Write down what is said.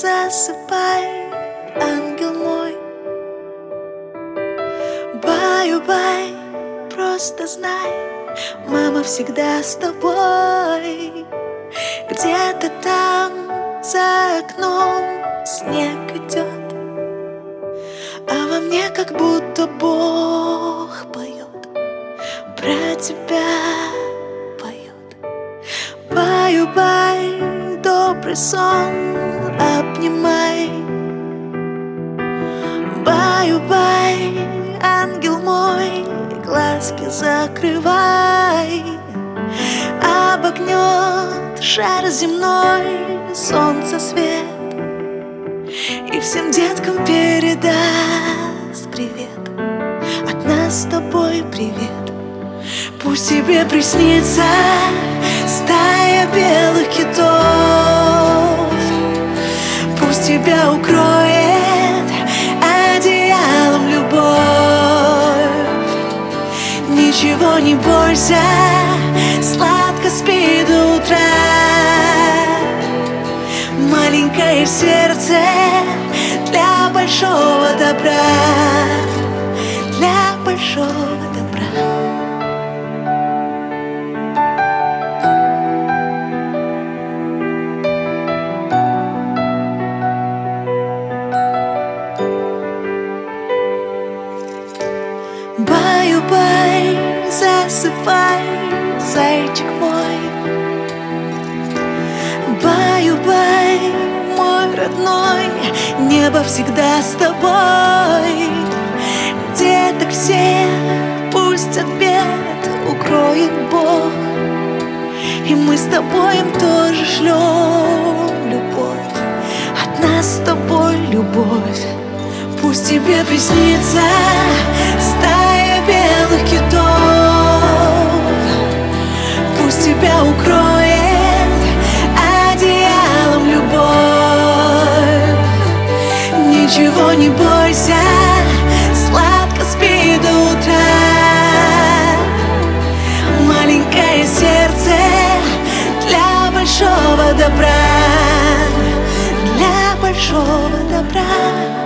засыпай, ангел мой. Баю-бай, просто знай, мама всегда с тобой. Где-то там за окном снег идет, а во мне как будто Бог поет, про тебя поет. Баю-бай, добрый сон обнимай. Баю-бай, ангел мой, глазки закрывай. Обогнет шар земной солнце свет, и всем деткам передаст привет. От нас с тобой привет. Пусть тебе приснится стая белых китов, пусть тебя укроет одеялом любовь. Ничего не бойся, сладко спи до утра. Маленькое сердце для большого добра, для большого добра. Баю-бай, засыпай, зайчик мой. Баю-бай, мой родной, небо всегда с тобой. Деток всех пусть от бед укроет Бог, и мы с тобой им тоже шлем любовь. От нас с тобой любовь. Пусть тебе приснится стая белых китов, пусть тебя укроет одеялом любовь. Ничего не бойся, сладко спи до утра. Маленькое сердце для большого добра, для большого добра.